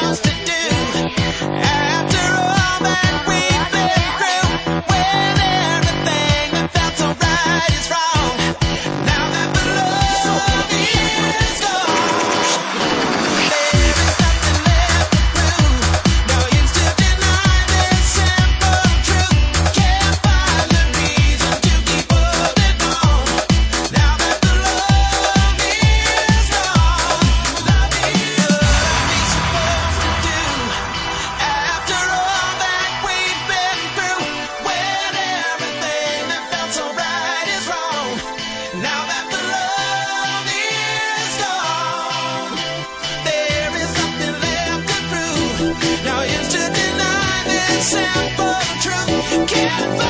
supposed to do? After all that we've been through, when everything that felt so right is wrong. Now that the love is gone, there is nothing left to prove. No use to deny this simple truth. Can't find the reason to keep holding on. Now that the love is gone, love is supposed to do. After all that we've been through, when everything that felt so right is wrong. Now that the love is gone, there is nothing left to prove. No use to deny this simple truth. Can't find